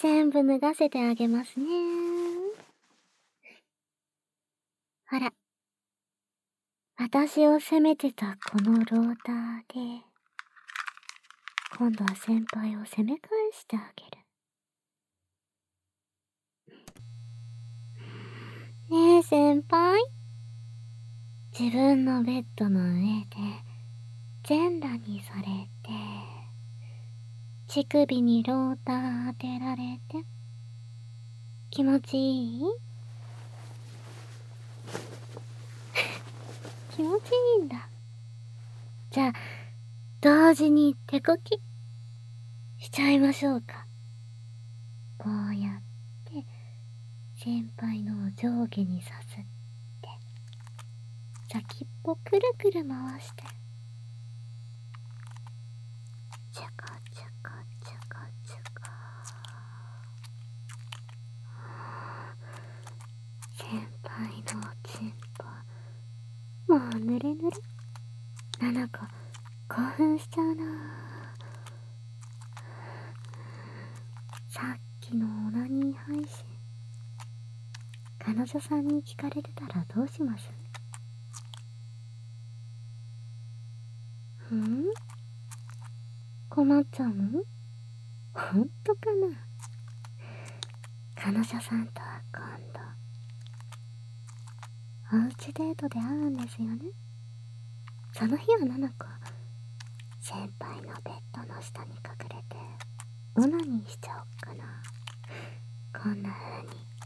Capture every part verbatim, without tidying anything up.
全部脱がせてあげますね。ほら。私を責めてたこのローターで、今度は先輩を責め返してあげる。ねえ先輩。自分のベッドの上で全裸にされて、乳首にローター当てられて、気持ちいい？気持ちいいんだ。じゃあ、同時に手こきしちゃいましょうか。こうやって先輩の上下にさすって、先っぽくるくる回して、チュコチュコチュコチュコ。先輩のおちんぽ、もうぬれぬれ。ななこ、興奮しちゃうな。さっきのオナニー配信、彼女さんに聞かれてたらどうします？ん？困っちゃうの？ほんとかな？彼女さんとは今度、おうちデートで会うんですよね。その日はななこ、先輩のベッドの下に隠れて、オナニーしちゃおっかな。こんな風に。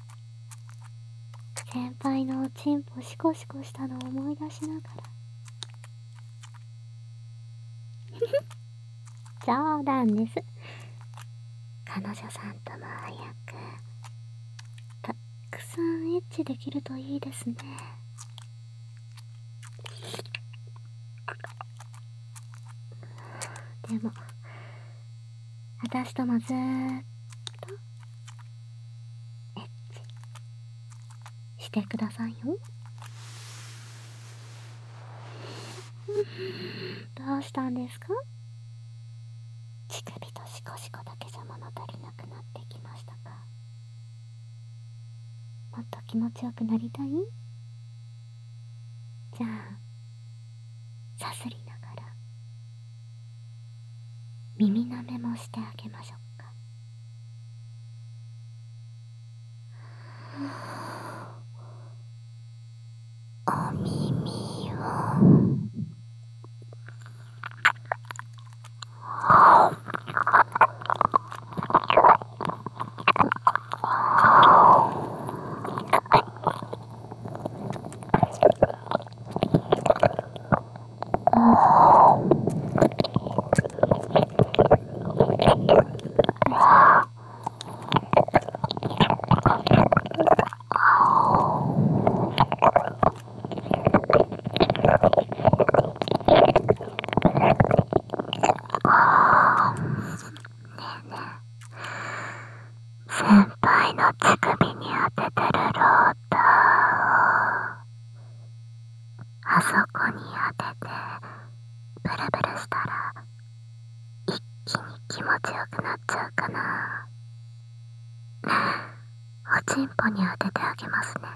先輩のおちんぽシコシコしたのを思い出しながら。冗談です。彼女さんとも早く、たくさんエッチできるといいですね。でも、私ともずーっと、エッチ、してくださいよ。どうしたんですか？乳首とシコシコだけじゃ物足りなくなってきましたか？もっと気持ちよくなりたい？じゃあ、さすりながら、耳舐めもしてあげましょうか。お耳を先輩の乳首に当ててるローターを、あそこに当ててブルブルしたら一気に気持ちよくなっちゃうかな。おちんぽに当ててあげますね。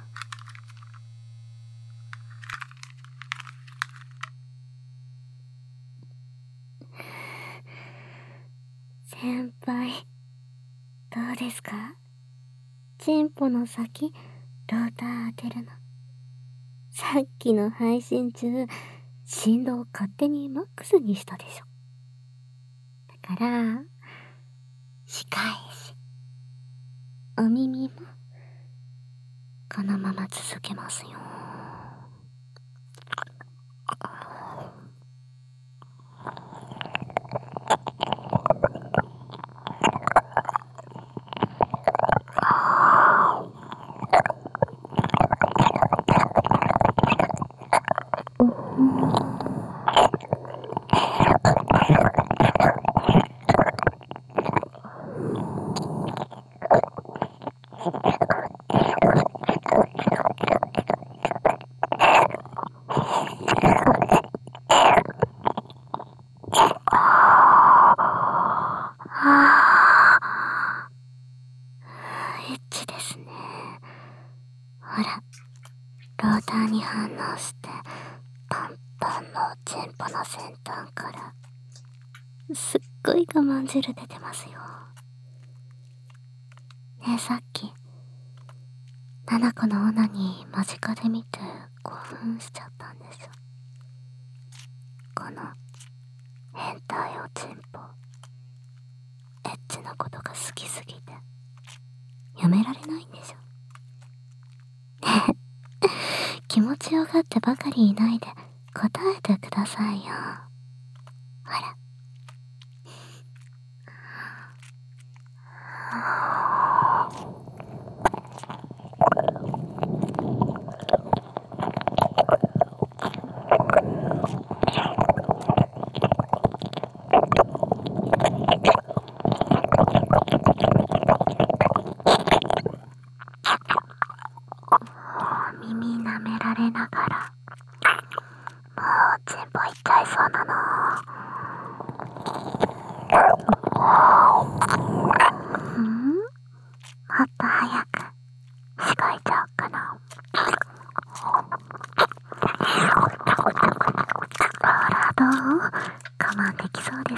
先輩、どうですか？チンポの先、ローター当てるの。さっきの配信中、振動を勝手にマックスにしたでしょ。だから、仕返し。お耳も、このまま続けますよ。 のチンポの先端からすっごい我慢汁出てますよ。ねえ、さっきナナコのオナに間近で見て興奮しちゃったんです。この変態おちんぽ、エッチなことが好きすぎてやめられないんでしょ。気持ちよがってばかりいないで答えてくださいよ。ほら。耳舐められながらもうチンポいっちゃいそうなの。うん？もっと早くしごいちゃおうかな。ほら、どう？我慢できそうです。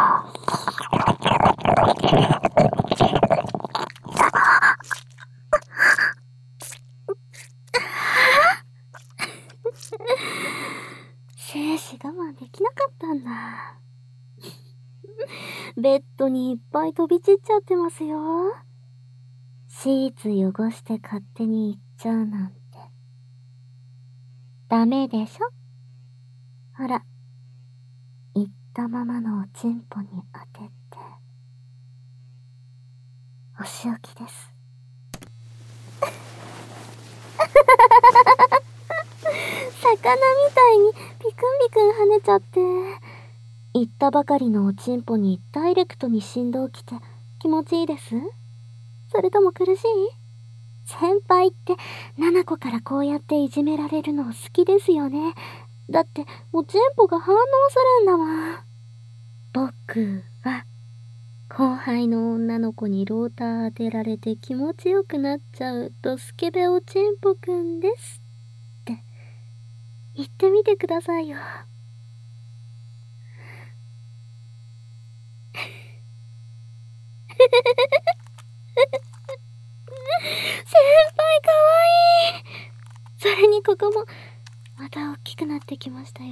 精子我慢できなかったんだ。ベッドにいっぱい飛び散っちゃってますよ。シーツ汚して勝手に行っちゃうなんてダメでしょ。ほら、言ったままのおちんぽに当ててお仕置きです。魚みたいにピクンピクン跳ねちゃって、言ったばかりのおちんぽにダイレクトに振動きて気持ちいいです？それとも苦しい？先輩ってナナコからこうやっていじめられるの好きですよね。だっておちんぽが反応するんだわ。僕は後輩の女の子にローター当てられて気持ちよくなっちゃうドスケベおちんぽくんですって言ってみてくださいよ。先輩かわいい。それにここもまた大きくなってきましたよ。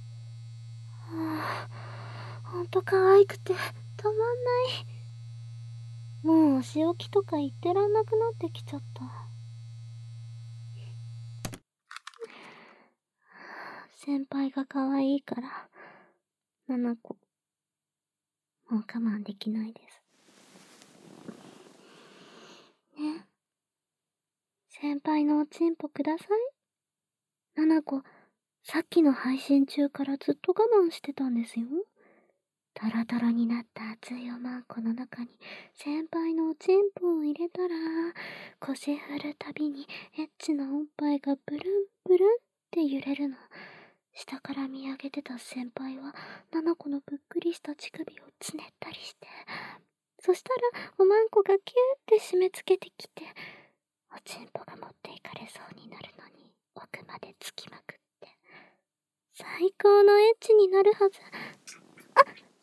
はあ、ほんと可愛くてたまんない。もうお仕置きとか言ってらんなくなってきちゃった。先輩が可愛いからナナコもう我慢できないですね。先輩のおちんぽください。ナナコさっきの配信中からずっと我慢してたんですよ。タラタラになった熱いおまんこの中に先輩のおちんぽを入れたら、腰振るたびにエッチなおっぱいがブルンブルンって揺れるの。下から見上げてた先輩はナナコのぷっくりした乳首をつねったりして、そしたらおまんこがキューって締め付けてきて、おちんぽが持っていかれそうになるのに奥までつきまくって、最高のエッチになるはず。あっ、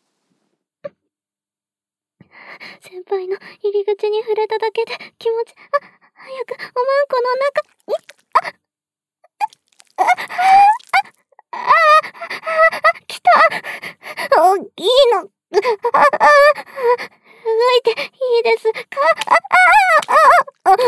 先輩の入り口に触れただけで気持ち、あ、早くおまんこの中に、あっ、あっ、ああ、来た。大きいの。ああ、動いていいですか？ああ、ああ、ああ、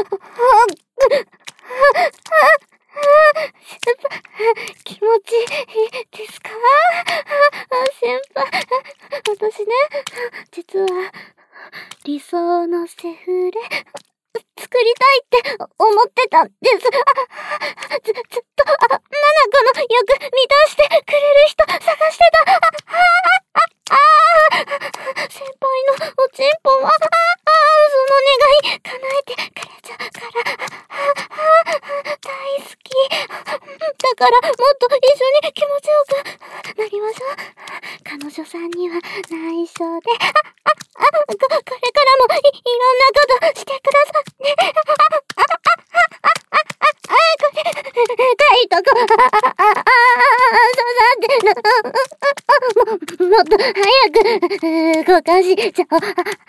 気持ちいいですか？先輩、私ね、実は理想のセフレ作りたいって思ってたんです。あ、ず、ずっと、あ、ナナコの欲満たしてくれる人探してた。あ、あ、あ、あ、先輩のおちんぽは、あ、あ、その願い叶えてくれちゃうから、あ、あ、大好き。だからもっと一緒に気持ちよくなりましょう。彼女さんには内緒で、あ、あ、あ、こ、これからもい、いろんなことしてくださいね。あ、あ、あ、あ、あ、あ、あ、これ、痛いとこ、あ、あ、あ、あ、刺さっも、もっと早く動かしちゃお、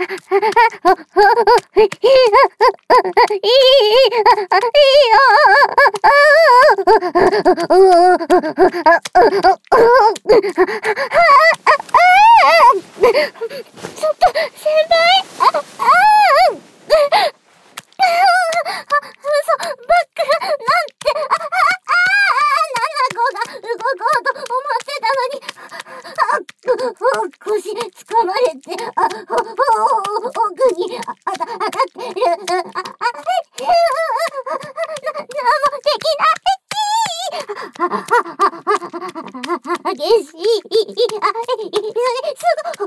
いい、いい、いちょっと、先輩、あ、あー嘘、バックが、なんて、あ、あ、あ、ナナコが動こうと思ってたのに、あ、腰掴まれて、あ、奥にあた、当たってる、あ、あ、な、なんもできない。激しい、あ、すぐ、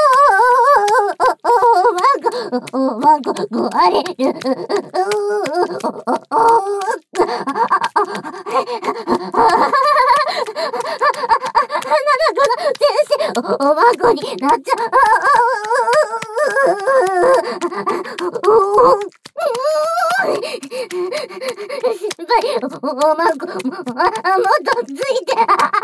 おまご、おまご、壊れる。おまごになっちゃう。心配、おまご、もっとついて。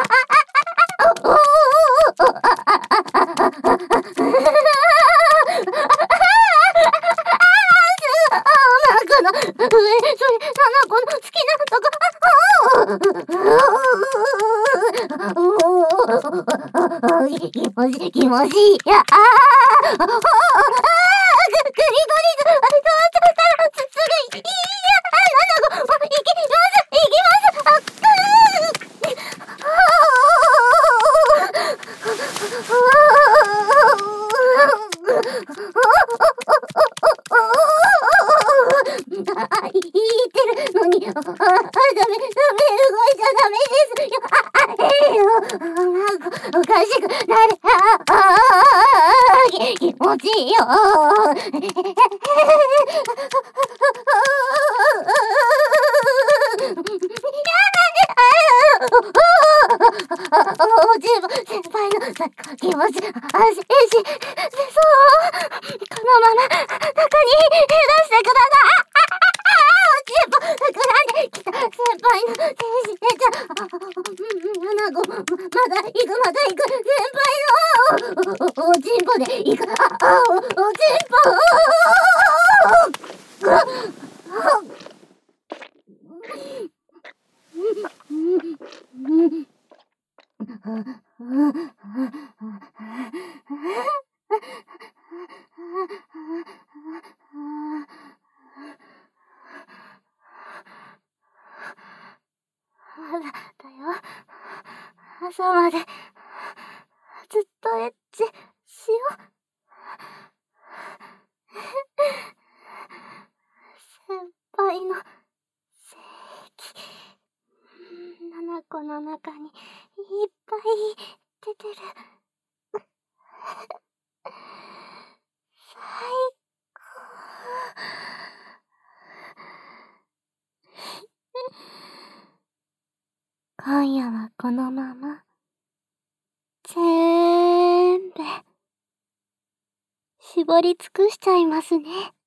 この上、それ、ナナコの好きなとこ。気持ちいい、気持ちいい。ああ、グリゴリズ、あれ、すぐ、いいや、ナナコ、行きます、行きます。あ、言ってるのに、あ、ダメ、ダメ、動いちゃダメですよ。あ、ええよ、なんか、おかしくなる。ああ、気持ちいいよ。おじいも先輩の気持ち、安心し、そう、このまま中に出してください。膨らんできた先輩の天使でちゃん、ナナコ、まだ行く、まだ行く、先輩のお、お、おちんぽで行く、あ、お、おちんぽ、まだだよ。朝までずっとエッチしよう。先輩の精液、ナナコの中にいっぱい出てる。最高。今夜はこのまま、ぜーんぶ、絞り尽くしちゃいますね。